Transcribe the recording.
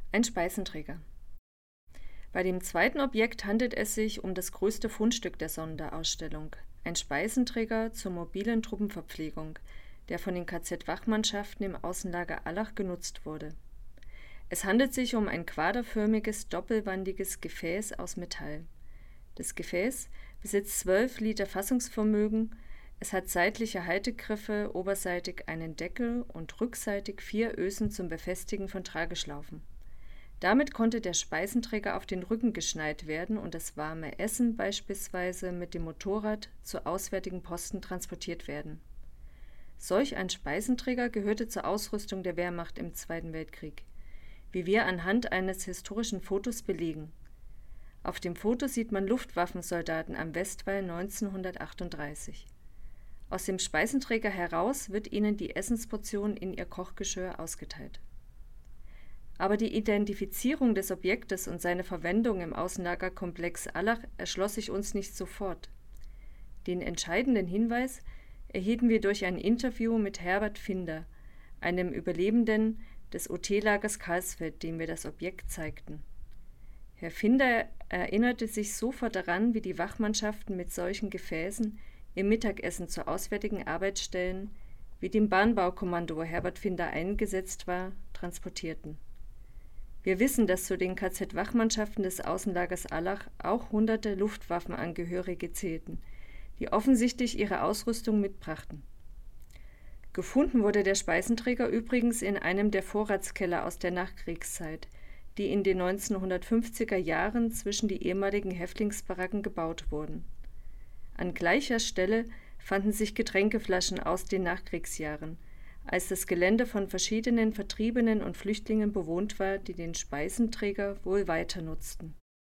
Ein Speisenträger. Bei dem zweiten Objekt handelt es sich um das größte Fundstück der Sonderausstellung, ein Speisenträger zur mobilen Truppenverpflegung, der von den KZ-Wachmannschaften im Außenlager Allach genutzt wurde. Es handelt sich um ein quaderförmiges, doppelwandiges Gefäß aus Metall. Das Gefäß besitzt 12 Liter Fassungsvermögen, es hat seitliche Haltegriffe, oberseitig einen Deckel und rückseitig 4 Ösen zum Befestigen von Trageschlaufen. Damit konnte der Speisenträger auf den Rücken geschnallt werden und das warme Essen beispielsweise mit dem Motorrad zu auswärtigen Posten transportiert werden. Solch ein Speisenträger gehörte zur Ausrüstung der Wehrmacht im Zweiten Weltkrieg, wie wir anhand eines historischen Fotos belegen. Auf dem Foto sieht man Luftwaffensoldaten am Westwall 1938. Aus dem Speisenträger heraus wird ihnen die Essensportion in ihr Kochgeschirr ausgeteilt. Aber die Identifizierung des Objektes und seine Verwendung im Außenlagerkomplex Allach erschloss sich uns nicht sofort. Den entscheidenden Hinweis erhielten wir durch ein Interview mit Herbert Finder, einem Überlebenden des OT-Lagers Karlsfeld, dem wir das Objekt zeigten. Herr Finder erinnerte sich sofort daran, wie die Wachmannschaften mit solchen Gefäßen ihr Mittagessen zu auswärtigen Arbeitsstellen, wie dem Bahnbaukommando, wo Herbert Finder eingesetzt war, transportierten. Wir wissen, dass zu den KZ-Wachmannschaften des Außenlagers Allach auch hunderte Luftwaffenangehörige zählten, die offensichtlich ihre Ausrüstung mitbrachten. Gefunden wurde der Speisenträger übrigens in einem der Vorratskeller aus der Nachkriegszeit, die in den 1950er Jahren zwischen die ehemaligen Häftlingsbaracken gebaut wurden. An gleicher Stelle fanden sich Getränkeflaschen aus den Nachkriegsjahren, als das Gelände von verschiedenen Vertriebenen und Flüchtlingen bewohnt war, die den Speisenträger wohl weiter nutzten.